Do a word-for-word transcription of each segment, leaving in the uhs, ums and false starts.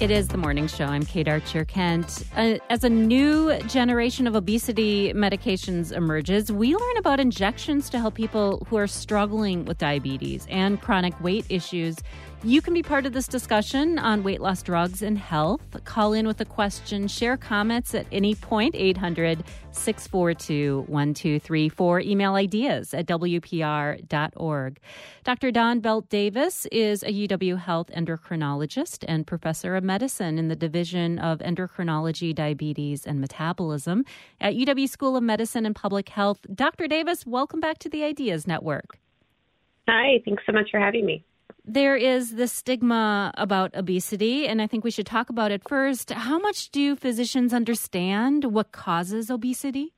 It is the morning show. I'm Kate Archer-Kent. Uh, as a new generation of obesity medications emerges, we learn about injections to help people who are struggling with diabetes and chronic weight issues. You can be part of this discussion on weight loss drugs and health. Call in with a question, share comments at any point, eight hundred, six four two, one two three four. Email ideas at w p r dot org. Doctor Dawn Belt-Davis is a U W Health endocrinologist and professor of medicine in the Division of Endocrinology, Diabetes, and Metabolism at U W School of Medicine and Public Health. Doctor Davis, welcome back to the Ideas Network. Hi, thanks so much for having me. There is this stigma about obesity, and I think we should talk about it first. How much do physicians understand what causes obesity?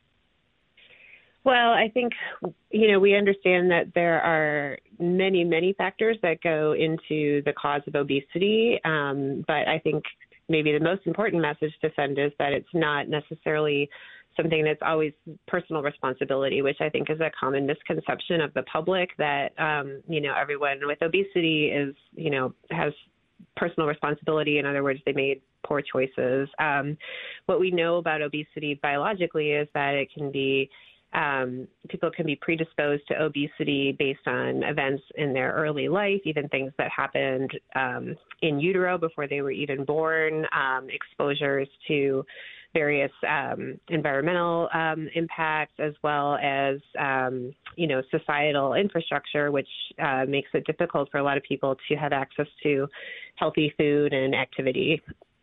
Well, I think, you know, we understand that there are many, many factors that go into the cause of obesity. Um, but I think maybe the most important message to send is that it's not necessarily something that's always personal responsibility, which I think is a common misconception of the public that, um, you know, everyone with obesity is, you know, has personal responsibility. In other words, they made poor choices. Um, what we know about obesity biologically is that it can be Um, people can be predisposed to obesity based on events in their early life, even things that happened um, in utero before they were even born, um, exposures to various um, environmental um, impacts, as well as, um, you know, societal infrastructure, which uh, makes it difficult for a lot of people to have access to healthy food and activity.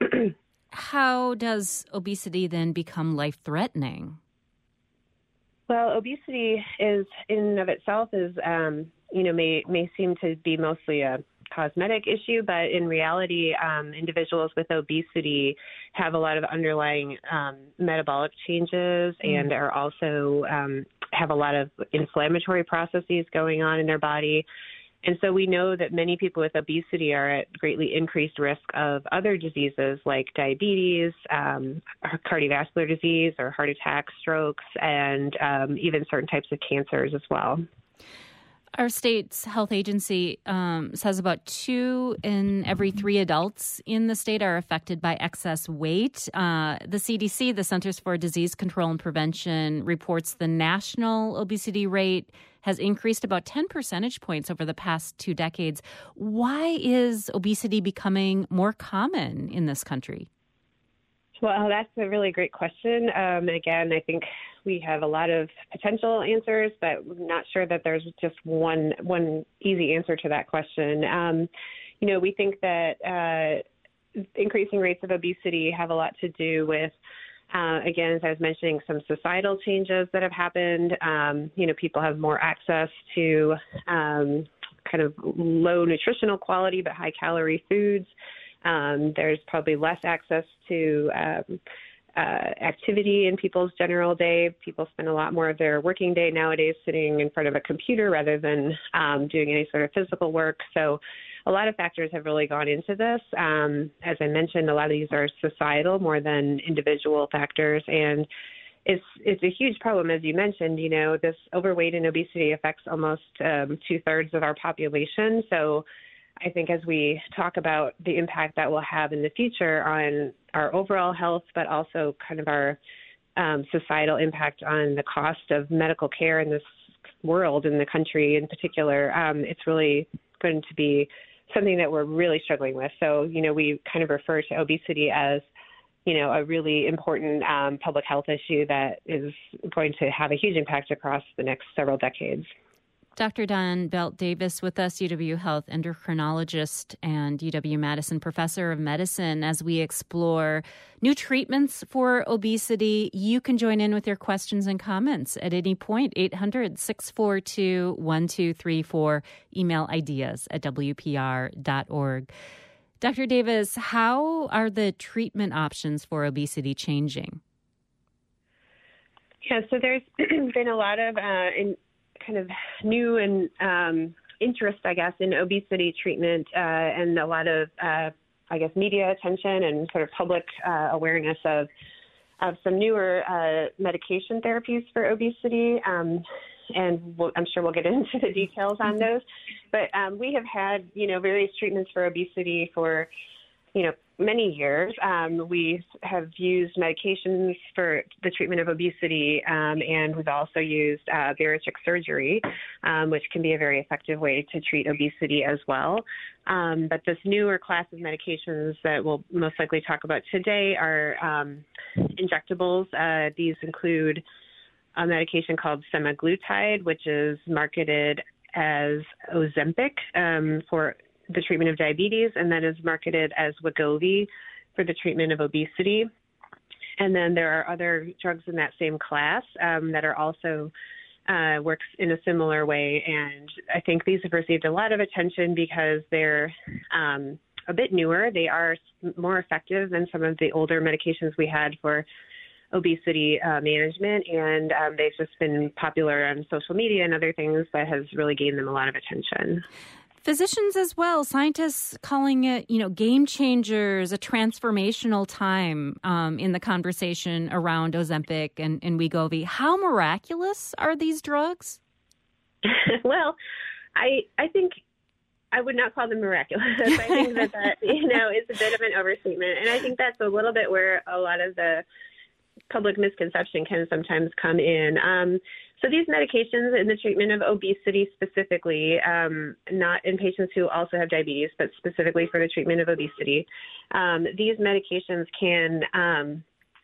How does obesity then become life-threatening? Well, obesity is in and of itself is, um, you know, may may seem to be mostly a cosmetic issue, but in reality, um, individuals with obesity have a lot of underlying um, metabolic changes mm. and are also um, have a lot of inflammatory processes going on in their body. And so we know that many people with obesity are at greatly increased risk of other diseases like diabetes, um, cardiovascular disease, or heart attacks, strokes, and um, even certain types of cancers as well. Our state's health agency um, says about two in every three adults in the state are affected by excess weight. Uh, the C D C, the Centers for Disease Control and Prevention, reports the national obesity rate has increased about ten percentage points over the past two decades. Why is obesity becoming more common in this country? Well, that's a really great question. Um, again, I think we have a lot of potential answers, but we're not sure that there's just one one easy answer to that question. Um, you know, we think that uh, increasing rates of obesity have a lot to do with, uh, again, as I was mentioning, some societal changes that have happened. Um, you know, people have more access to um, kind of low nutritional quality but high calorie foods. Um, there's probably less access to um, uh, activity in people's general day. People spend a lot more of their working day nowadays sitting in front of a computer rather than um, doing any sort of physical work. So a lot of factors have really gone into this. Um, as I mentioned, a lot of these are societal more than individual factors. And it's it's a huge problem, as you mentioned. You know, this overweight and obesity affects almost um, two-thirds of our population. So I think as we talk about the impact that will have in the future on our overall health, but also kind of our um, societal impact on the cost of medical care in this world, in the country in particular, um, it's really going to be something that we're really struggling with. So, you know, we kind of refer to obesity as, you know, a really important um, public health issue that is going to have a huge impact across the next several decades. Doctor Dawn Belt-Davis with us, U W Health endocrinologist and U W-Madison professor of medicine, as we explore new treatments for obesity. You can join in with your questions and comments at any point, eight hundred, six four two, one two three four. Email ideas at w p r dot org. Doctor Davis, how are the treatment options for obesity changing? Yeah, so there's been a lot of uh, in, kind of new and um, interest, I guess, in obesity treatment uh, and a lot of, uh, I guess, media attention and sort of public uh, awareness of of some newer uh, medication therapies for obesity. Um, and we'll, I'm sure we'll get into the details on those. But um, we have had, you know, various treatments for obesity for you know, many years. Um, we have used medications for the treatment of obesity, um, and we've also used uh, bariatric surgery, um, which can be a very effective way to treat obesity as well. Um, but this newer class of medications that we'll most likely talk about today are um, injectables. Uh, these include a medication called semaglutide, which is marketed as Ozempic um, for the treatment of diabetes, and that is marketed as Wegovy for the treatment of obesity. And then there are other drugs in that same class um, that are also uh, works in a similar way. And I think these have received a lot of attention because they're um, a bit newer. They are more effective than some of the older medications we had for obesity uh, management, and um, they've just been popular on social media and other things that has really gained them a lot of attention. Physicians as well, scientists calling it, you know, game changers, a transformational time um, in the conversation around Ozempic and, and Wegovy. How miraculous are these drugs? Well, I I think I would not call them miraculous. I think that that, you know, is a bit of an overstatement. And I think that's a little bit where a lot of the public misconception can sometimes come in. Um, so these medications in the treatment of obesity specifically, um, not in patients who also have diabetes, but specifically for the treatment of obesity, um, these medications can, um,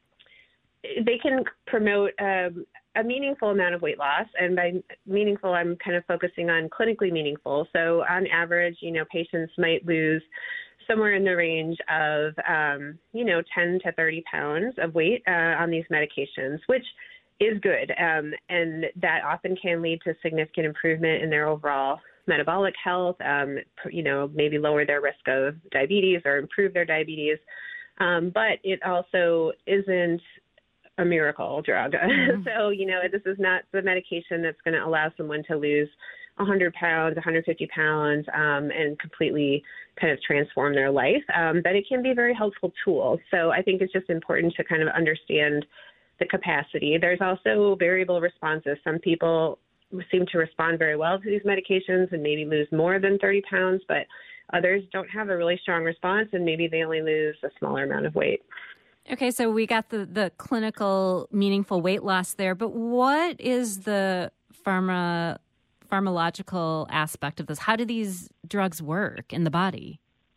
they can promote um, a meaningful amount of weight loss. And by meaningful, I'm kind of focusing on clinically meaningful. So on average, you know, patients might lose somewhere in the range of, um, you know, ten to thirty pounds of weight uh, on these medications, which is good. Um, and that often can lead to significant improvement in their overall metabolic health, um, you know, maybe lower their risk of diabetes or improve their diabetes. Um, but it also isn't a miracle drug. Mm-hmm. So, you know, this is not the medication that's going to allow someone to lose one hundred pounds, one hundred fifty pounds, um, and completely kind of transform their life. Um, but it can be a very helpful tool. So I think it's just important to kind of understand the capacity. There's also variable responses. Some people seem to respond very well to these medications and maybe lose more than thirty pounds, but others don't have a really strong response and maybe they only lose a smaller amount of weight. Okay, so we got the, the clinical meaningful weight loss there, but what is the pharma pharmacological aspect of this? How do these drugs work in the body?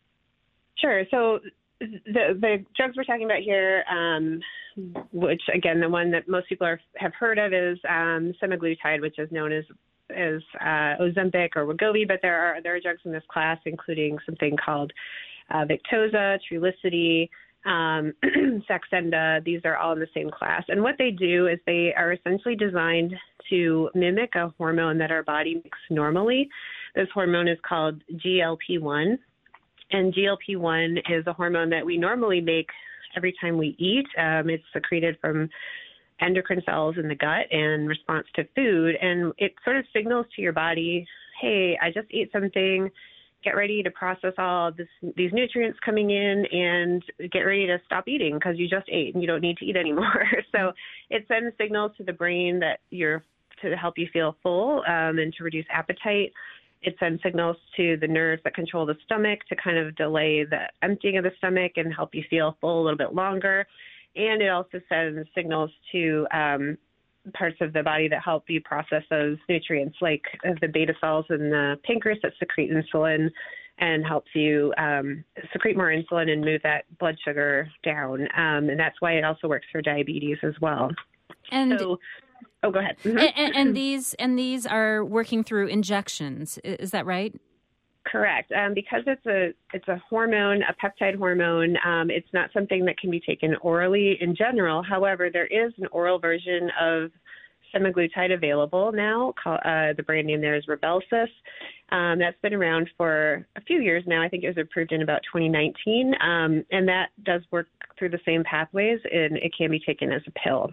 Sure. So the the drugs we're talking about here, um, which again, the one that most people are, have heard of is um, semaglutide, which is known as as uh, Ozempic or Wegovy, but there are there are drugs in this class, including something called uh, Victoza, Trulicity, um, Saxenda. These are all in the same class. And what they do is they are essentially designed to mimic a hormone that our body makes normally. This hormone is called G L P one. And G L P one is a hormone that we normally make every time we eat. Um, it's secreted from endocrine cells in the gut in response to food. And it sort of signals to your body, hey, I just ate something. Get ready to process all this, these nutrients coming in and get ready to stop eating because you just ate and you don't need to eat anymore. So it sends signals to the brain that you're to help you feel full um, and to reduce appetite. It sends signals to the nerves that control the stomach to kind of delay the emptying of the stomach and help you feel full a little bit longer. And it also sends signals to um, parts of the body that help you process those nutrients, like the beta cells in the pancreas that secrete insulin and helps you um, secrete more insulin and move that blood sugar down. Um, and that's why it also works for diabetes as well. And so, oh, go ahead. Mm-hmm. And, and these and these are working through injections. Is that right? Correct. Um, because it's a it's a hormone, a peptide hormone. Um, it's not something that can be taken orally in general. However, there is an oral version of semaglutide available now. Called, uh, the brand name there is Rybelsus. Um, that's been around for a few years now. I think it was approved in about twenty nineteen, um, and that does work through the same pathways, and it can be taken as a pill.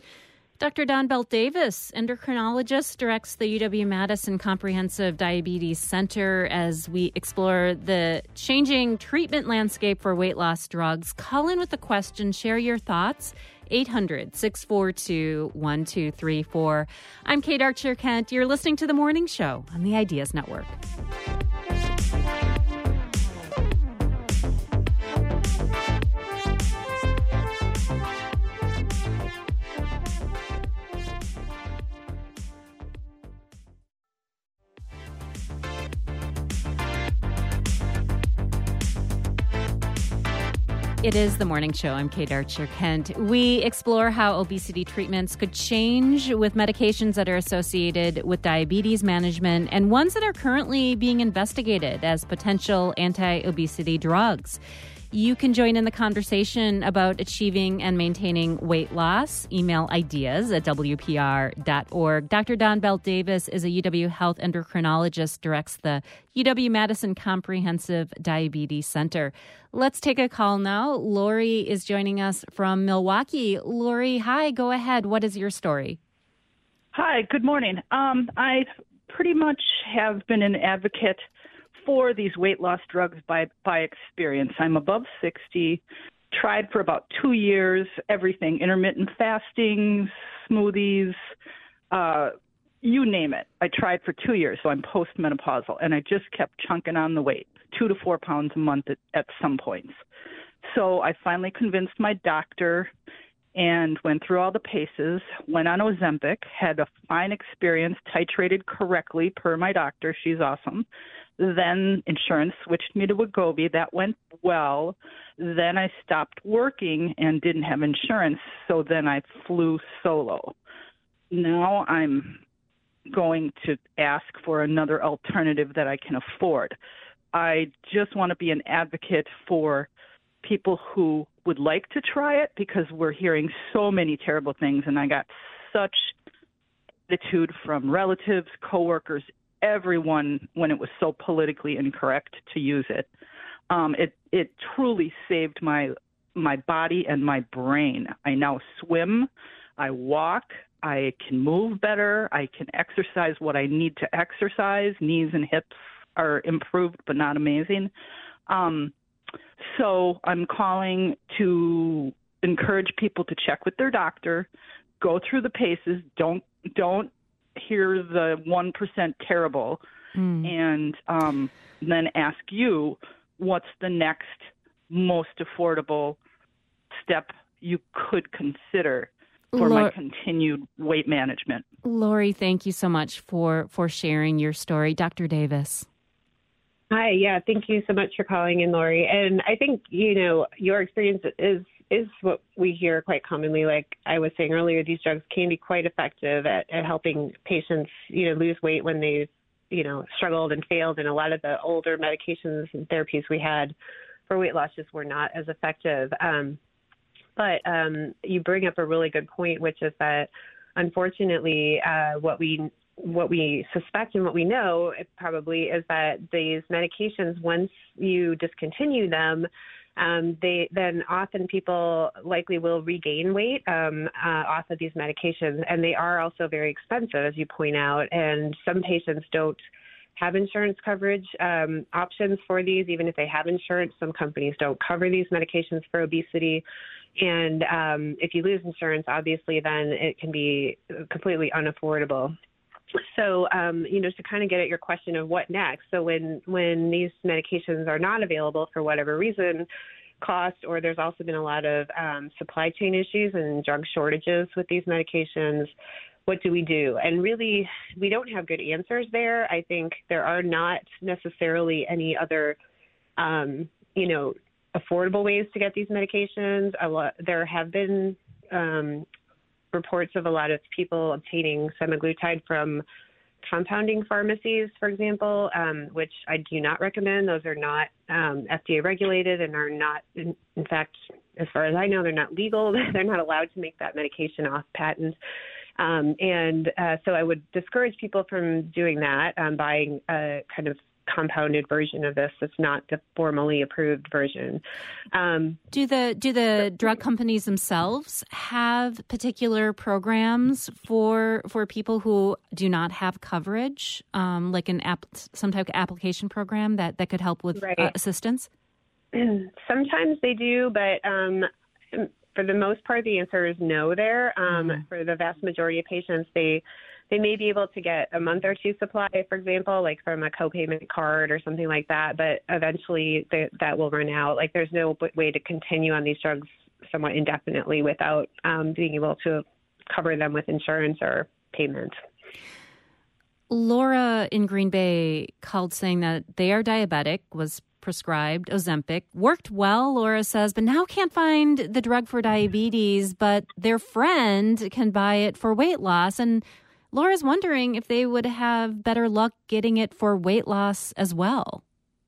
Doctor Dawn Belt-Davis, endocrinologist, directs the U W-Madison Comprehensive Diabetes Center as we explore the changing treatment landscape for weight loss drugs. Call in with a question. Share your thoughts. eight hundred, six four two, one two three four. I'm Kate Archer-Kent. You're listening to The Morning Show on the Ideas Network. It is the morning show. I'm Kate Archer-Kent. We explore how obesity treatments could change with medications that are associated with diabetes management and ones that are currently being investigated as potential anti-obesity drugs. You can join in the conversation about achieving and maintaining weight loss. Email ideas at W P R dot org. Doctor Dawn Belt-Davis is a U W Health endocrinologist, directs the U W-Madison Comprehensive Diabetes Center. Let's take a call now. Lori is joining us from Milwaukee. Lori, hi, go ahead. What is your story? Hi, good morning. Um, I pretty much have been an advocate for these weight loss drugs by, by experience. I'm above sixty, tried for about two years, everything, intermittent fasting, smoothies, uh, you name it. I tried for two years, so I'm postmenopausal, and I just kept chunking on the weight, two to four pounds a month at, at some points. So I finally convinced my doctor and went through all the paces, went on Ozempic, had a fine experience, titrated correctly per my doctor. She's awesome. Then insurance switched me to Wegovy. That went well. Then I stopped working and didn't have insurance, so then I flew solo. Now I'm going to ask for another alternative that I can afford. I just want to be an advocate for people who would like to try it because we're hearing so many terrible things, and I got such attitude from relatives, coworkers, everyone when it was so politically incorrect to use it. Um, it it truly saved my my body and my brain. I now swim, I walk, I can move better, I can exercise what I need to exercise. Knees and hips are improved, but not amazing. Um, so I'm calling to encourage people to check with their doctor, go through the paces, don't don't hear the one percent terrible, mm. and um, then ask you what's the next most affordable step you could consider for Lori, my continued weight management. Lori, thank you so much for, for sharing your story. Doctor Davis. Hi, yeah, thank you so much for calling in, Lori. And I think, you know, your experience is is what we hear quite commonly. Like I was saying earlier, these drugs can be quite effective at, at helping patients, you know, lose weight when they've, you know, struggled and failed. And a lot of the older medications and therapies we had for weight loss just were not as effective. Um, but um, you bring up a really good point, which is that unfortunately, uh, what we what we suspect and what we know probably is that these medications, once you discontinue them, Um, they then often people likely will regain weight um, uh, off of these medications, and they are also very expensive, as you point out. And some patients don't have insurance coverage um, options for these, even if they have insurance. Some companies don't cover these medications for obesity. And um, if you lose insurance, obviously, then it can be completely unaffordable. So, um, you know, to kind of get at your question of what next. So when, when these medications are not available for whatever reason, cost, or there's also been a lot of um, supply chain issues and drug shortages with these medications, what do we do? And really, we don't have good answers there. I think there are not necessarily any other, um, you know, affordable ways to get these medications. A lot, there have been um, reports of a lot of people obtaining semaglutide from compounding pharmacies, for example, um, which I do not recommend. Those are not um, F D A regulated and are not, in, in fact, as far as I know, they're not legal. They're not allowed to make that medication off patent. Um, and uh, so I would discourage people from doing that, um, buying a kind of compounded version of this that's not the formally approved version. Um, do the do the drug companies themselves have particular programs for for people who do not have coverage, um, like an app, some type of application program that, that could help with right. uh, assistance? Sometimes they do, but um, for the most part, the answer is no there. Um, mm-hmm. For the vast majority of patients, they They may be able to get a month or two supply, for example, like from a co-payment card or something like that, but eventually they, that will run out. Like there's no way to continue on these drugs somewhat indefinitely without um, being able to cover them with insurance or payment. Laura in Green Bay called saying that they are diabetic, was prescribed Ozempic. Worked well, Laura says, but now can't find the drug for diabetes, but their friend can buy it for weight loss. And Laura's wondering if they would have better luck getting it for weight loss as well.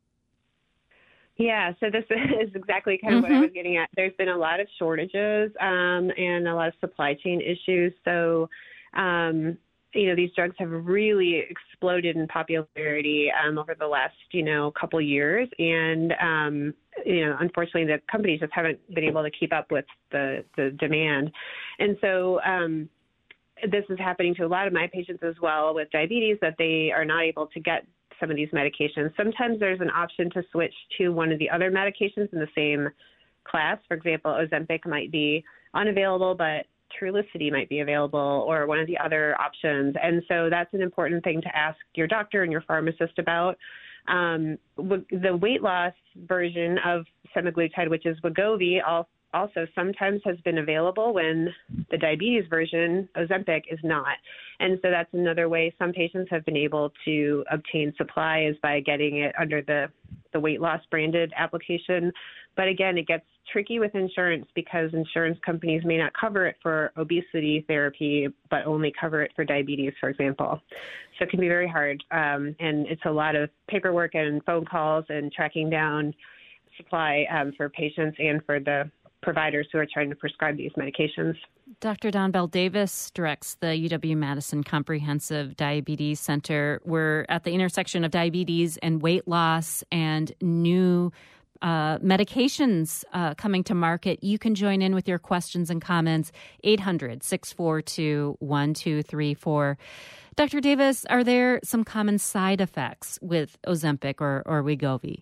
Yeah, so this is exactly kind of mm-hmm. what I was getting at. There's been a lot of shortages um, and a lot of supply chain issues. So, um, you know, these drugs have really exploded in popularity um, over the last, you know, couple years. And, um, you know, unfortunately, the companies just haven't been able to keep up with the, the demand. And so um, this is happening to a lot of my patients as well with diabetes, that they are not able to get some of these medications. Sometimes there's an option to switch to one of the other medications in the same class. For example, Ozempic might be unavailable, but Trulicity might be available, or one of the other options. And so that's an important thing to ask your doctor and your pharmacist about. Um, the weight loss version of semaglutide, which is Wegovy, also sometimes has been available when the diabetes version, Ozempic, is not. And so that's another way some patients have been able to obtain supply, is by getting it under the, the weight loss branded application. But again, it gets tricky with insurance, because insurance companies may not cover it for obesity therapy, but only cover it for diabetes, for example. So it can be very hard. Um, and it's a lot of paperwork and phone calls and tracking down supply um, for patients and for the providers who are trying to prescribe these medications. Doctor Dawn Bell Davis directs the U W-Madison Comprehensive Diabetes Center. We're at the intersection of diabetes and weight loss and new uh, medications uh, coming to market. You can join in with your questions and comments, eight hundred, six four two, one two three four. Doctor Davis, are there some common side effects with Ozempic or, or Wegovy?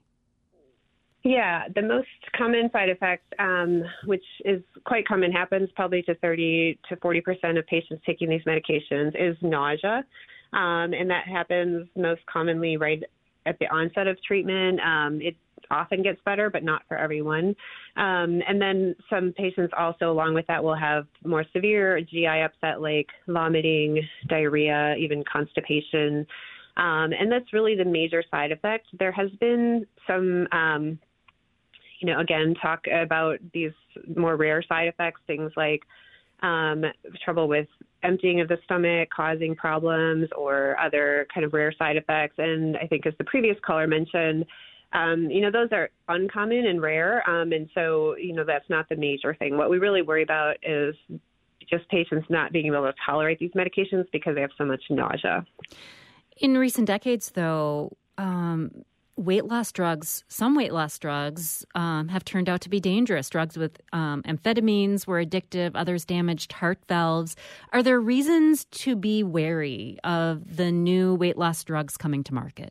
Yeah, the most common side effect, um, which is quite common, happens probably to thirty to forty percent of patients taking these medications, is nausea. Um, and that happens most commonly right at the onset of treatment. Um, it often gets better, but not for everyone. Um, and then some patients also, along with that, will have more severe G I upset, like vomiting, diarrhea, even constipation. Um, and that's really the major side effect. There has been some um, you know, again, talk about these more rare side effects, things like um, trouble with emptying of the stomach, causing problems, or other kind of rare side effects. And I think, as the previous caller mentioned, um, you know, those are uncommon and rare. Um, and so, you know, that's not the major thing. What we really worry about is just patients not being able to tolerate these medications because they have so much nausea. In recent decades, though, um, weight loss drugs, some weight loss drugs um, have turned out to be dangerous. Drugs with um, amphetamines were addictive. Others damaged heart valves. Are there reasons to be wary of the new weight loss drugs coming to market?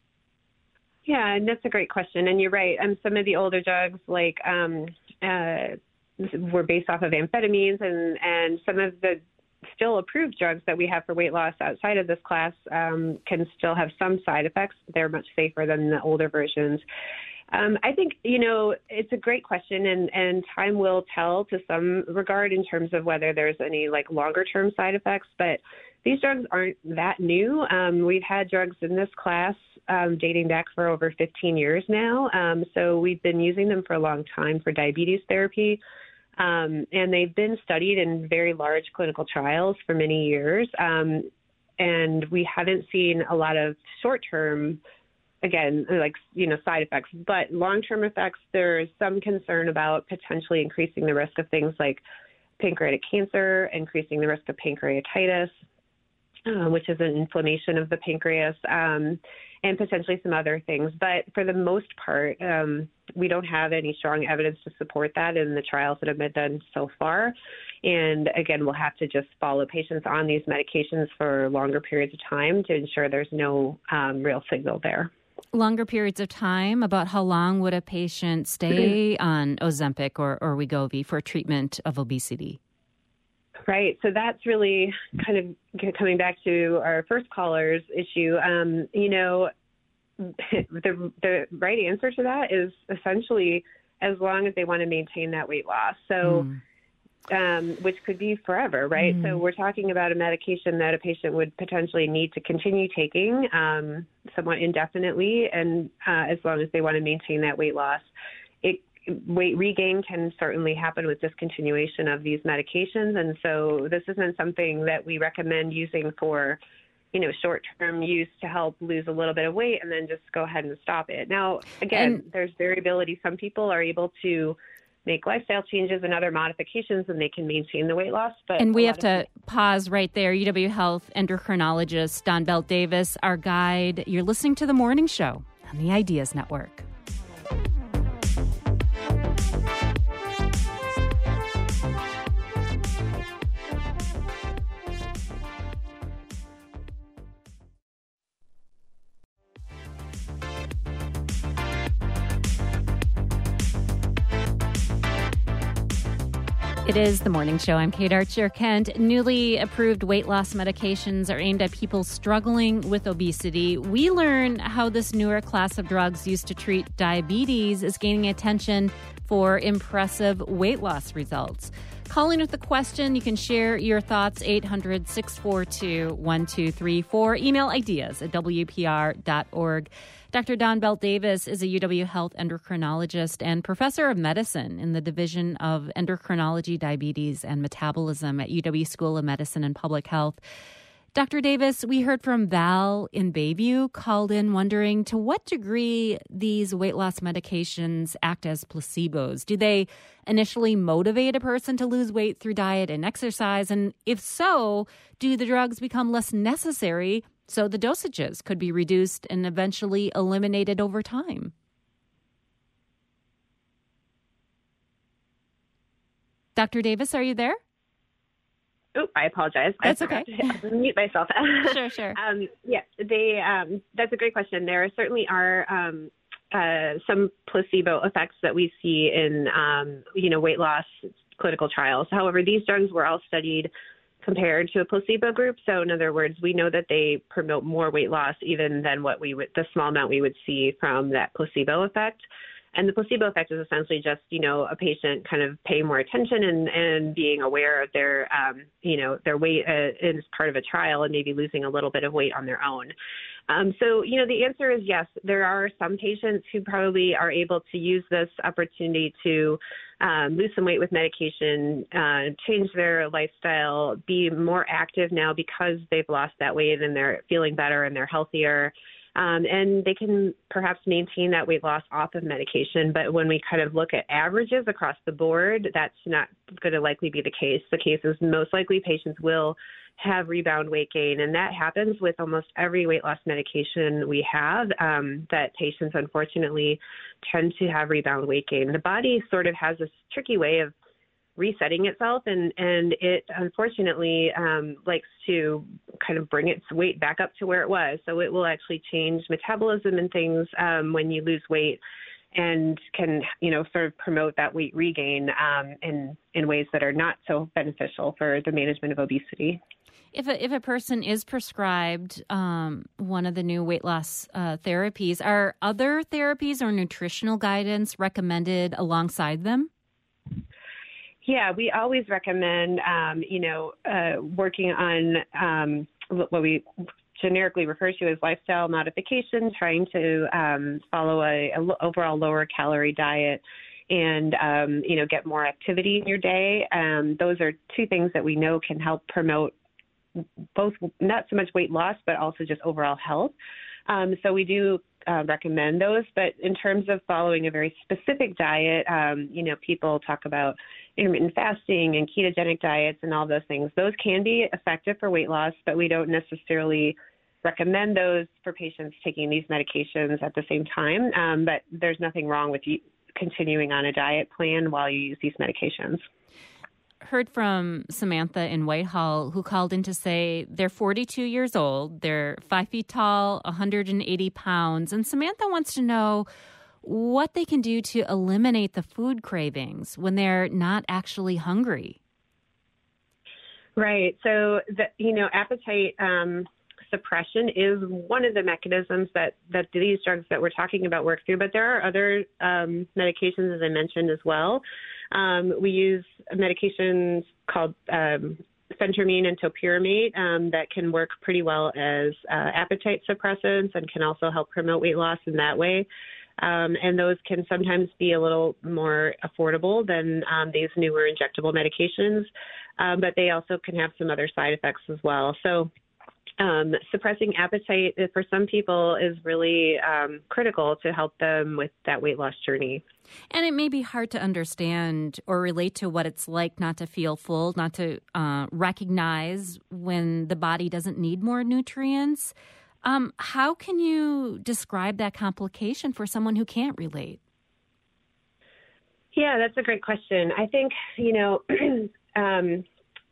Yeah, and that's a great question. And you're right. Um, some of the older drugs, like um, uh, were based off of amphetamines, and, and some of the still approved drugs that we have for weight loss outside of this class um, can still have some side effects. They're much safer than the older versions. Um, I think, you know, it's a great question, and, and time will tell to some regard in terms of whether there's any like longer term side effects. But these drugs aren't that new. Um, we've had drugs in this class um, dating back for over fifteen years now. Um, so we've been using them for a long time for diabetes therapy. Um, and they've been studied in very large clinical trials for many years. Um, and we haven't seen a lot of short-term, again, like, you know, side effects. But long-term effects, there's some concern about potentially increasing the risk of things like pancreatic cancer, increasing the risk of pancreatitis, uh, which is an inflammation of the pancreas, um, and potentially some other things. But for the most part, um, we don't have any strong evidence to support that in the trials that have been done so far. And again, we'll have to just follow patients on these medications for longer periods of time to ensure there's no um, real signal there. Longer periods of time? About how long would a patient stay on Ozempic or, or Wegovy for treatment of obesity? Right. So that's really kind of coming back to our first caller's issue. Um, you know, the the right answer to that is essentially as long as they want to maintain that weight loss. So, mm. um, which could be forever, right? Mm. So we're talking about a medication that a patient would potentially need to continue taking um, somewhat indefinitely, and uh, as long as they want to maintain that weight loss. It, weight regain can certainly happen with discontinuation of these medications, and so this isn't something that we recommend using for, you know, short-term use to help lose a little bit of weight and then just go ahead and stop it. Now, again, And- there's variability. Some people are able to make lifestyle changes and other modifications, and they can maintain the weight loss. But and we a have lot to of people- pause right there. U W Health endocrinologist Dawn Belt Davis, our guide. You're listening to The Morning Show on the Ideas Network. It is The Morning Show. I'm Kate Archer-Kent. Newly approved weight loss medications are aimed at people struggling with obesity. We learn how this newer class of drugs used to treat diabetes is gaining attention for impressive weight loss results. Calling with the question, you can share your thoughts, eight hundred, six four two, one two three four. Email ideas at w p r dot org. Doctor Dawn Belt Davis is a U W Health endocrinologist and professor of medicine in the Division of Endocrinology, Diabetes, and Metabolism at U W School of Medicine and Public Health. Doctor Davis, we heard from Val in Bayview, called in wondering to what degree these weight loss medications act as placebos. Do they initially motivate a person to lose weight through diet and exercise? And if so, do the drugs become less necessary so the dosages could be reduced and eventually eliminated over time? Doctor Davis, are you there? Oh, I apologize. That's I forgot okay. to mute myself. Sure, sure. um, yeah, they. Um, that's a great question. There certainly are um, uh, some placebo effects that we see in, um, you know, weight loss clinical trials. However, these drugs were all studied compared to a placebo group. So, in other words, we know that they promote more weight loss even than what we would, the small amount we would see from that placebo effect. And the placebo effect is essentially just, you know, a patient kind of paying more attention and, and being aware of their, um, you know, their weight uh, as part of a trial and maybe losing a little bit of weight on their own. Um, so, you know, the answer is yes. There are some patients who probably are able to use this opportunity to um, lose some weight with medication, uh, change their lifestyle, be more active now because they've lost that weight and they're feeling better and they're healthier. Um, and they can perhaps maintain that weight loss off of medication. But when we kind of look at averages across the board, that's not going to likely be the case. The case is most likely patients will have rebound weight gain. And that happens with almost every weight loss medication we have, um, that patients unfortunately tend to have rebound weight gain. The body sort of has this tricky way of resetting itself, and, and it unfortunately um, likes to kind of bring its weight back up to where it was. So it will actually change metabolism and things um, when you lose weight, and can, you know, sort of promote that weight regain um, in, in ways that are not so beneficial for the management of obesity. If a, if a person is prescribed um, one of the new weight loss uh, therapies, are other therapies or nutritional guidance recommended alongside them? Yeah, we always recommend, um, you know, uh, working on um, what we generically refer to as lifestyle modification, trying to um, follow a, a overall lower calorie diet and, um, you know, get more activity in your day. Um, those are two things that we know can help promote both not so much weight loss, but also just overall health. Um, so we do uh, recommend those. But in terms of following a very specific diet, um, you know, people talk about intermittent fasting and ketogenic diets and all those things. Those can be effective for weight loss, but we don't necessarily recommend those for patients taking these medications at the same time. Um, but there's nothing wrong with you continuing on a diet plan while you use these medications. Heard from Samantha in Whitehall, who called in to say they're forty-two years old, they're five feet tall, one hundred eighty pounds, and Samantha wants to know what they can do to eliminate the food cravings when they're not actually hungry. Right. So, the, you know, appetite um, suppression is one of the mechanisms that, that these drugs that we're talking about work through, but there are other um, medications, as I mentioned, as well. Um, we use medications called um, phentermine and topiramate um, that can work pretty well as uh, appetite suppressants and can also help promote weight loss in that way. Um, and those can sometimes be a little more affordable than um, these newer injectable medications, um, but they also can have some other side effects as well. So um, suppressing appetite for some people is really um, critical to help them with that weight loss journey. And it may be hard to understand or relate to what it's like not to feel full, not to uh, recognize when the body doesn't need more nutrients. Um, how can you describe that complication for someone who can't relate? Yeah, that's a great question. I think, you know, um,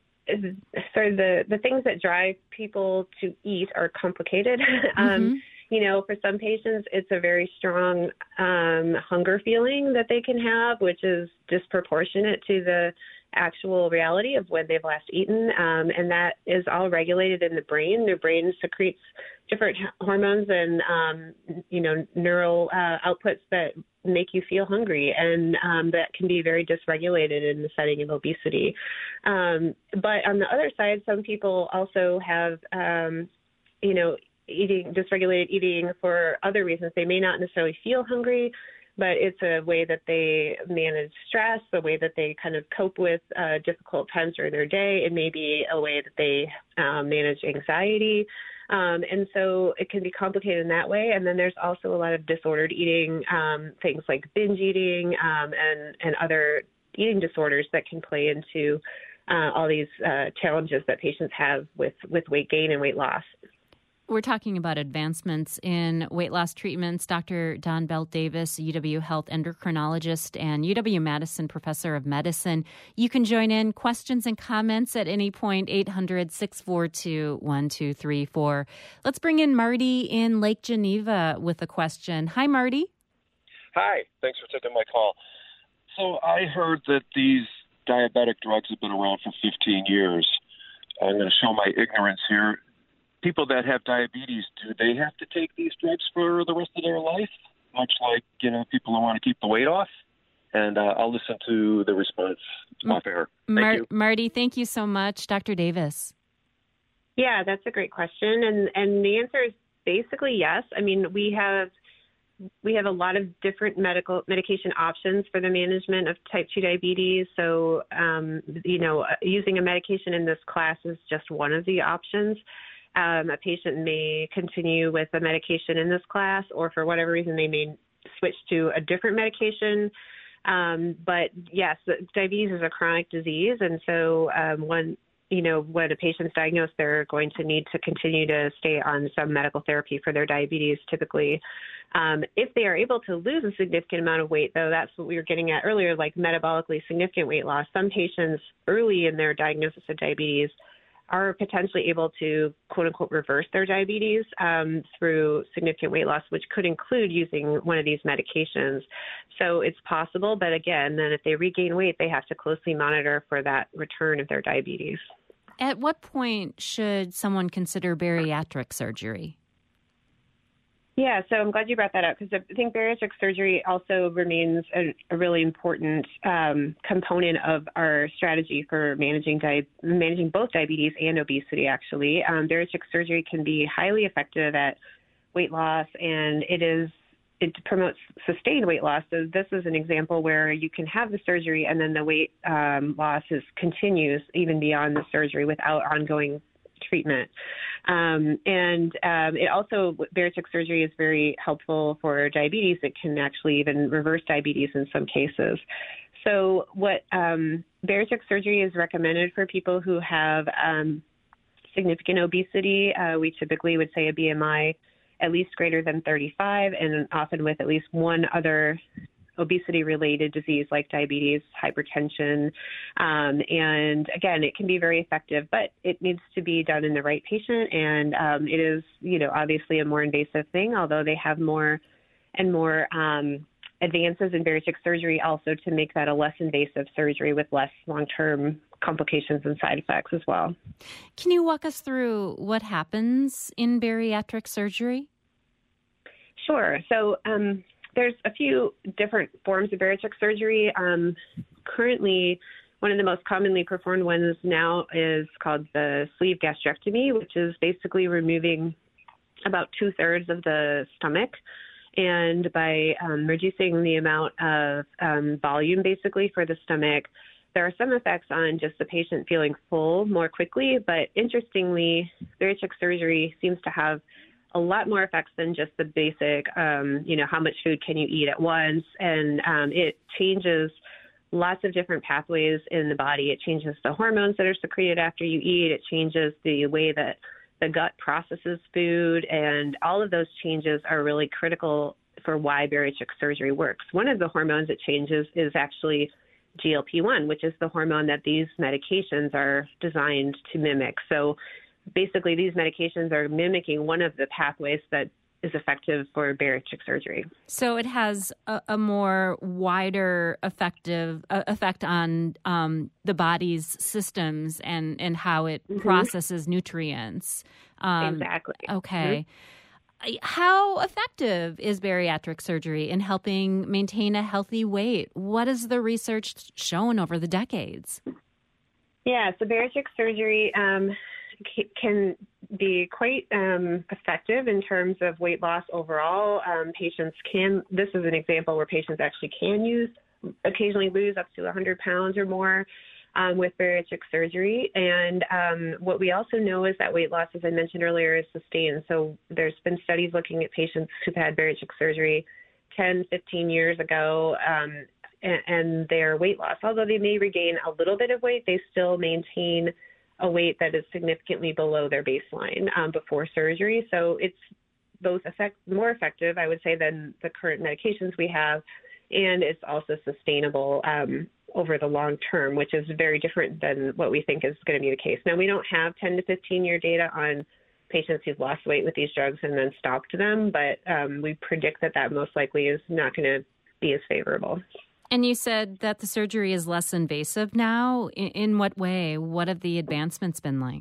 sort of the, the things that drive people to eat are complicated. Mm-hmm. um, you know, for some patients, it's a very strong um, hunger feeling that they can have, which is disproportionate to the actual reality of when they've last eaten. Um, and that is all regulated in the brain. The brain secretes different hormones and, um, you know, neural uh, outputs that make you feel hungry. And um, that can be very dysregulated in the setting of obesity. Um, but on the other side, some people also have, um, you know, eating, dysregulated eating for other reasons. They may not necessarily feel hungry, but it's a way that they manage stress, a way that they kind of cope with uh, difficult times during their day. It may be a way that they um, manage anxiety. Um, and so it can be complicated in that way. And then there's also a lot of disordered eating, um, things like binge eating um, and, and other eating disorders that can play into uh, all these uh, challenges that patients have with, with weight gain and weight loss. We're talking about advancements in weight loss treatments. Doctor Dawn Belt Davis, U W Health endocrinologist and U W-Madison professor of medicine. You can join in questions and comments at any point, eight hundred, six four two, one two three four. Let's bring in Marty in Lake Geneva with a question. Hi, Marty. Hi. Thanks for taking my call. So I heard that these diabetic drugs have been around for fifteen years. I'm going to show my ignorance here. People that have diabetes, do they have to take these drugs for the rest of their life? Much like, you know, people who want to keep the weight off? And uh, I'll listen to the response off air. Thank Mar- you. Marty, thank you so much. Doctor Davis. Yeah, that's a great question. And, and the answer is basically yes. I mean, we have we have a lot of different medical medication options for the management of type two diabetes. So, um, you know, using a medication in this class is just one of the options. Um, a patient may continue with a medication in this class, or for whatever reason, they may switch to a different medication. Um, but yes, diabetes is a chronic disease. And so um, when, you know, when a patient's diagnosed, they're going to need to continue to stay on some medical therapy for their diabetes typically. Um, if they are able to lose a significant amount of weight, though, that's what we were getting at earlier, like metabolically significant weight loss. Some patients early in their diagnosis of diabetes are potentially able to, quote unquote, reverse their diabetes um, through significant weight loss, which could include using one of these medications. So it's possible, but again, then if they regain weight, they have to closely monitor for that return of their diabetes. At what point should someone consider bariatric surgery? Yeah, so I'm glad you brought that up, because I think bariatric surgery also remains a, a really important um, component of our strategy for managing di- managing both diabetes and obesity, actually. Um, bariatric surgery can be highly effective at weight loss, and it is it promotes sustained weight loss. So this is an example where you can have the surgery and then the weight um, loss is continues even beyond the surgery without ongoing treatment. Um, and um, it also, bariatric surgery is very helpful for diabetes. It can actually even reverse diabetes in some cases. So what um, bariatric surgery is recommended for people who have um, significant obesity. Uh, we typically would say a B M I at least greater than thirty-five, and often with at least one other obesity-related disease like diabetes, hypertension. Um, and again, it can be very effective, but it needs to be done in the right patient. And um, it is, you know, obviously a more invasive thing, although they have more and more um, advances in bariatric surgery also to make that a less invasive surgery with less long-term complications and side effects as well. Can you walk us through what happens in bariatric surgery? Sure. So um, there's a few different forms of bariatric surgery. Um, currently, one of the most commonly performed ones now is called the sleeve gastrectomy, which is basically removing about two-thirds of the stomach. And by um, reducing the amount of um, volume, basically, for the stomach, there are some effects on just the patient feeling full more quickly. But interestingly, bariatric surgery seems to have a lot more effects than just the basic, um, you know, how much food can you eat at once? And um, it changes lots of different pathways in the body. It changes the hormones that are secreted after you eat. It changes the way that the gut processes food, and all of those changes are really critical for why bariatric surgery works. One of the hormones it changes is actually G L P one, which is the hormone that these medications are designed to mimic. So basically, these medications are mimicking one of the pathways that is effective for bariatric surgery. So it has a, a more wider effective uh, effect on um, the body's systems and, and how it mm-hmm. processes nutrients. Um, exactly. Okay. Mm-hmm. How effective is bariatric surgery in helping maintain a healthy weight? What has the research shown over the decades? Yeah, so bariatric surgery um, can be quite um, effective in terms of weight loss overall. Um, patients can, this is an example where patients actually can use, occasionally lose up to one hundred pounds or more um, with bariatric surgery. And um, what we also know is that weight loss, as I mentioned earlier, is sustained. So there's been studies looking at patients who've had bariatric surgery ten, fifteen years ago, um, and, and their weight loss, although they may regain a little bit of weight, they still maintain a weight that is significantly below their baseline um, before surgery. So it's both effect, more effective, I would say, than the current medications we have, and it's also sustainable um, over the long term, which is very different than what we think is going to be the case. Now, we don't have ten to fifteen year data on patients who've lost weight with these drugs and then stopped them, but um, we predict that that most likely is not going to be as favorable. And you said that the surgery is less invasive now. In, in what way? What have the advancements been like?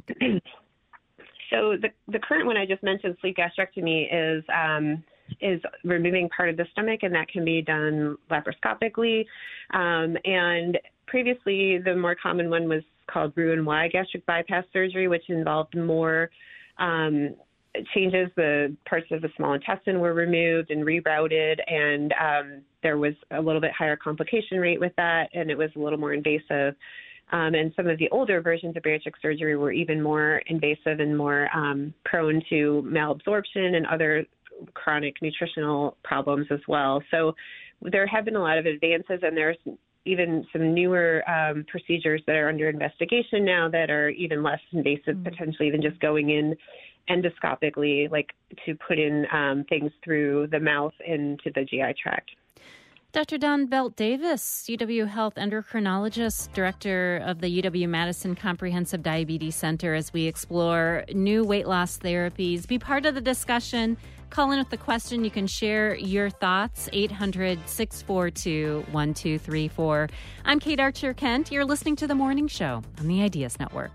So the the current one I just mentioned, sleeve gastrectomy, is um, is removing part of the stomach, and that can be done laparoscopically. Um, and previously, the more common one was called Roux-en-Y gastric bypass surgery, which involved more um, changes. The parts of the small intestine were removed and rerouted, and um, there was a little bit higher complication rate with that, and it was a little more invasive. Um, and some of the older versions of bariatric surgery were even more invasive and more um, prone to malabsorption and other chronic nutritional problems as well. So there have been a lot of advances, and there's even some newer um, procedures that are under investigation now that are even less invasive, mm-hmm. potentially than just going in endoscopically, like to put in um, things through the mouth into the G I tract. Doctor Dawn Belt-Davis, U W Health endocrinologist, director of the U W-Madison Comprehensive Diabetes Center, as we explore new weight loss therapies. Be part of the discussion. Call in with the question. You can share your thoughts, eight hundred, six four two, one two three four. I'm Kate Archer-Kent. You're listening to The Morning Show on the Ideas Network.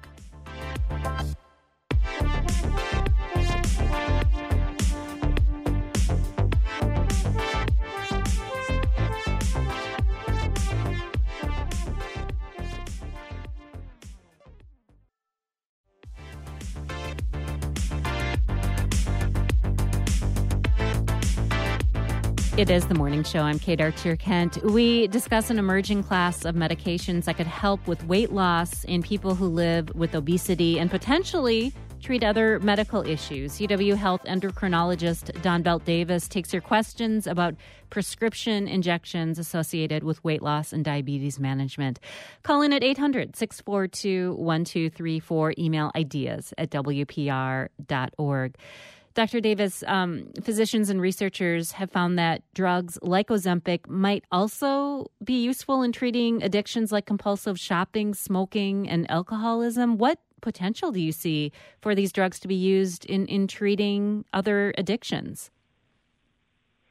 It is The Morning Show. I'm Kate Archer-Kent. We discuss an emerging class of medications that could help with weight loss in people who live with obesity and potentially treat other medical issues. U W Health endocrinologist Dawn Belt-Davis takes your questions about prescription injections associated with weight loss and diabetes management. Call in at eight hundred, six four two, one two three four. Email ideas at w p r dot org. Doctor Davis, um, physicians and researchers have found that drugs like Ozempic might also be useful in treating addictions like compulsive shopping, smoking, and alcoholism. What potential do you see for these drugs to be used in, in treating other addictions?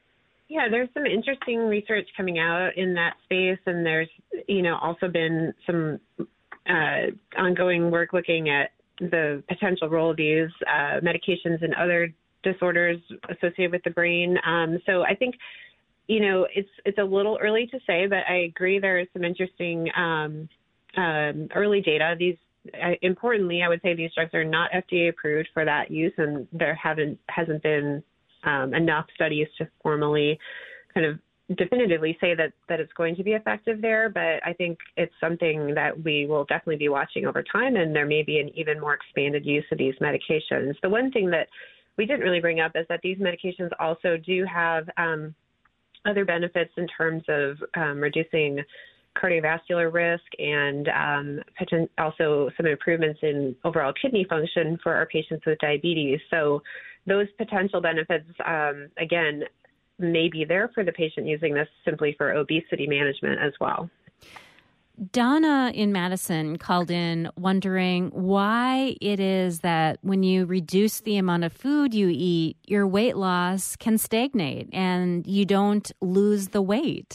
Yeah, there's some interesting research coming out in that space, and there's, you know, also been some uh, ongoing work looking at the potential role of these uh, medications in other disorders associated with the brain. Um, so I think, you know, it's it's a little early to say, but I agree there is some interesting um, um, early data. These, uh, importantly, I would say these drugs are not F D A approved for that use, and there haven't hasn't been um, enough studies to formally kind of definitively say that, that it's going to be effective there. But I think it's something that we will definitely be watching over time, and there may be an even more expanded use of these medications. The one thing that we didn't really bring up is that these medications also do have um, other benefits in terms of um, reducing cardiovascular risk and um, poten- also some improvements in overall kidney function for our patients with diabetes. So those potential benefits, um, again, may be there for the patient using this simply for obesity management as well. Donna in Madison called in wondering why it is that when you reduce the amount of food you eat, your weight loss can stagnate and you don't lose the weight.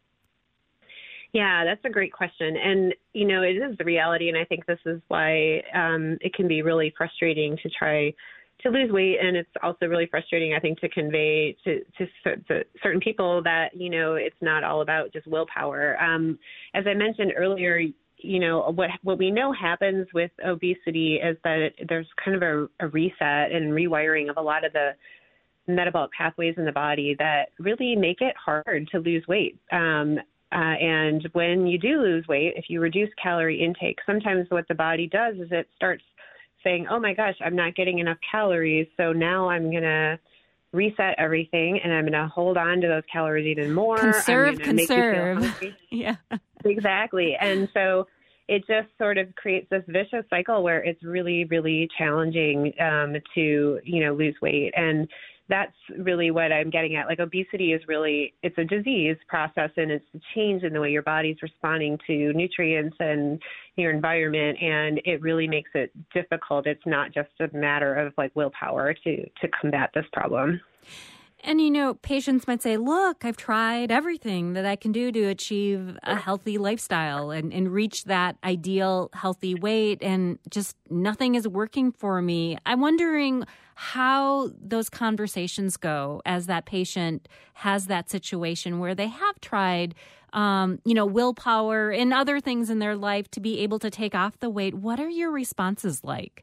Yeah, that's a great question. And, you know, it is the reality. And I think this is why um, it can be really frustrating to try to lose weight. And it's also really frustrating, I think, to convey to, to, to certain people that, you know, it's not all about just willpower. Um, as I mentioned earlier, you know, what what we know happens with obesity is that it, there's kind of a, a reset and rewiring of a lot of the metabolic pathways in the body that really make it hard to lose weight. Um, uh, and when you do lose weight, if you reduce calorie intake, sometimes what the body does is it starts saying, oh my gosh, I'm not getting enough calories, so now I'm going to reset everything and I'm going to hold on to those calories even more. Conserve, conserve. Yeah. Exactly. And so it just sort of creates this vicious cycle where it's really, really challenging um, to, you know, lose weight. And that's really what I'm getting at. Like, obesity is really, it's a disease process, and it's a change in the way your body's responding to nutrients and your environment. And it really makes it difficult. It's not just a matter of like willpower to, to combat this problem. And, you know, patients might say, look, I've tried everything that I can do to achieve a healthy lifestyle and, and reach that ideal healthy weight, and just nothing is working for me. I'm wondering how those conversations go as that patient has that situation where they have tried, um, you know, willpower and other things in their life to be able to take off the weight. What are your responses like?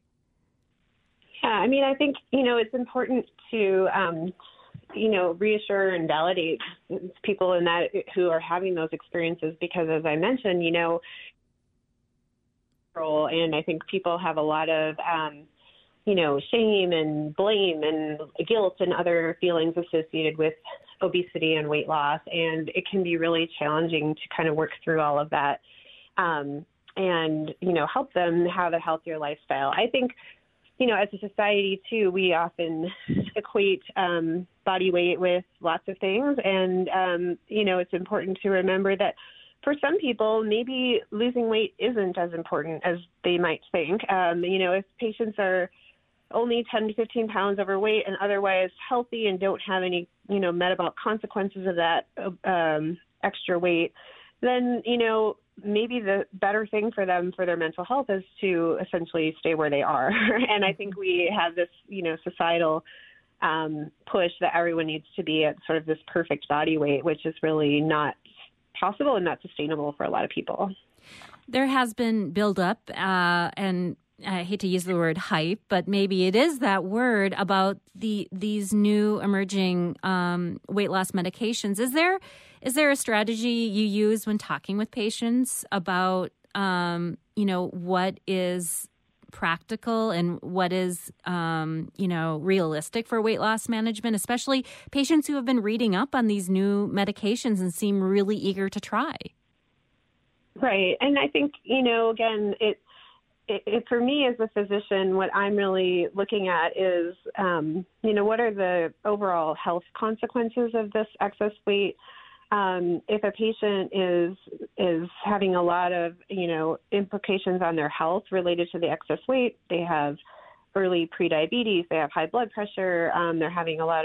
Yeah, I mean, I think, you know, it's important to, um, you know, reassure and validate people in that who are having those experiences, because as I mentioned, you know, and I think people have a lot of, um, you know, shame and blame and guilt and other feelings associated with obesity and weight loss. And it can be really challenging to kind of work through all of that um, and, you know, help them have a healthier lifestyle. I think, you know, as a society, too, we often equate um, body weight with lots of things. And, um, you know, it's important to remember that for some people, maybe losing weight isn't as important as they might think. Um, you know, if patients are only ten to fifteen pounds overweight and otherwise healthy and don't have any, you know, metabolic consequences of that um, extra weight, then, you know, maybe the better thing for them for their mental health is to essentially stay where they are. And I think we have this, you know, societal um, push that everyone needs to be at sort of this perfect body weight, which is really not possible and not sustainable for a lot of people. There has been buildup, uh, and I hate to use the word hype, but maybe it is that word about the these new emerging um, weight loss medications. Is there is there a strategy you use when talking with patients about um, you know, what is practical and what is um, you know, realistic for weight loss management, especially patients who have been reading up on these new medications and seem really eager to try? Right, and I think, you know, again, it. It, it, for me as a physician, what I'm really looking at is, um, you know, what are the overall health consequences of this excess weight? Um, if a patient is is having a lot of, you know, implications on their health related to the excess weight, they have early prediabetes, they have high blood pressure, um, they're having a lot of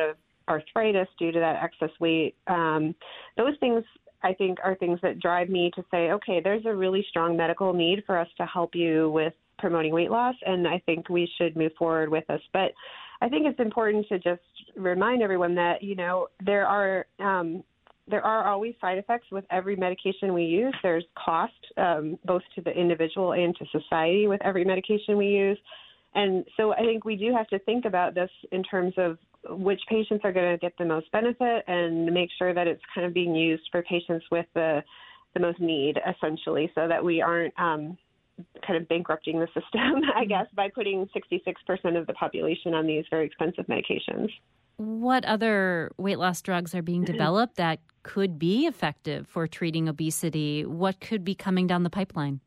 arthritis due to that excess weight. Um, those things, I think, are things that drive me to say, okay, there's a really strong medical need for us to help you with promoting weight loss, and I think we should move forward with this. But I think it's important to just remind everyone that, you know, there are um, there are always side effects with every medication we use. There's cost, um, both to the individual and to society with every medication we use. And so I think we do have to think about this in terms of which patients are going to get the most benefit and make sure that it's kind of being used for patients with the the most need, essentially, so that we aren't um, kind of bankrupting the system, I guess, by putting sixty-six percent of the population on these very expensive medications. What other weight loss drugs are being developed that could be effective for treating obesity? What could be coming down the pipeline?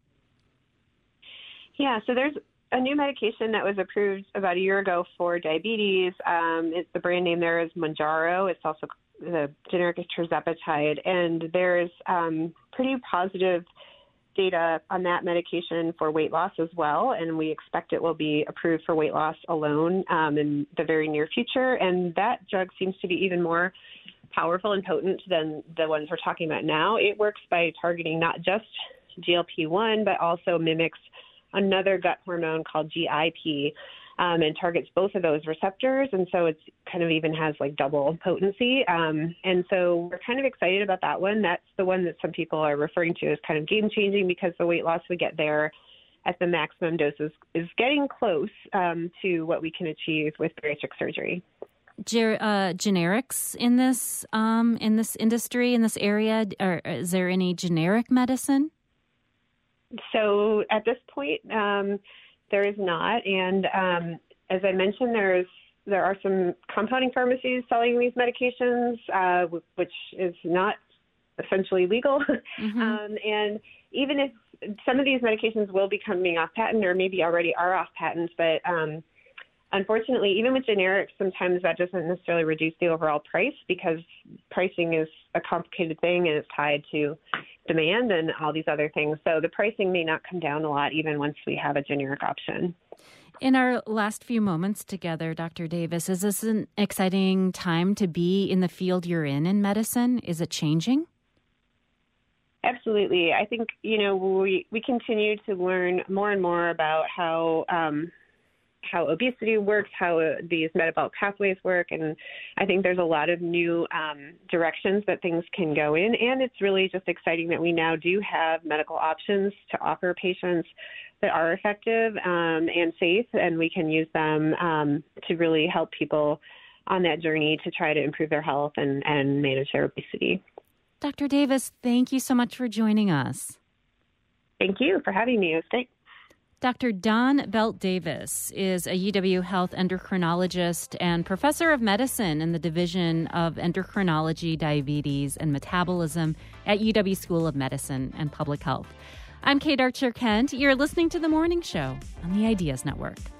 Yeah, so there's a new medication that was approved about a year ago for diabetes. Um, it's, the brand name there is Mounjaro. It's also, the generic is tirzepatide. And there's um, pretty positive data on that medication for weight loss as well, and we expect it will be approved for weight loss alone um, in the very near future. And that drug seems to be even more powerful and potent than the ones we're talking about now. It works by targeting not just G L P one, but also mimics another gut hormone called G I P, um, and targets both of those receptors. And so it's kind of even has like double potency. Um, and so we're kind of excited about that one. That's the one that some people are referring to as kind of game changing, because the weight loss we get there at the maximum doses is getting close um, to what we can achieve with bariatric surgery. Ger- uh, generics in this um, in this industry, in this area, or is there any generic medicine? So at this point, um, there is not. And um, as I mentioned, there's there are some compounding pharmacies selling these medications, uh, which is not essentially legal. Mm-hmm. um, and even if some of these medications will be coming off patent, or maybe already are off patent, but um, unfortunately, even with generics, sometimes that doesn't necessarily reduce the overall price, because pricing is a complicated thing and it's tied to demand and all these other things. So the pricing may not come down a lot even once we have a generic option. In our last few moments together, Doctor Davis, is this an exciting time to be in the field you're in in medicine? Is it changing? Absolutely. I think, you know, we, we continue to learn more and more about how um, how obesity works, how uh, these metabolic pathways work. And I think there's a lot of new um, directions that things can go in. And it's really just exciting that we now do have medical options to offer patients that are effective um, and safe, and we can use them um, to really help people on that journey to try to improve their health and, and manage their obesity. Doctor Davis, thank you so much for joining us. Thank you for having me. It was great. Doctor Dawn Belt-Davis is a U W Health endocrinologist and professor of medicine in the Division of Endocrinology, Diabetes, and Metabolism at U W School of Medicine and Public Health. I'm Kate Archer-Kent. You're listening to The Morning Show on the Ideas Network.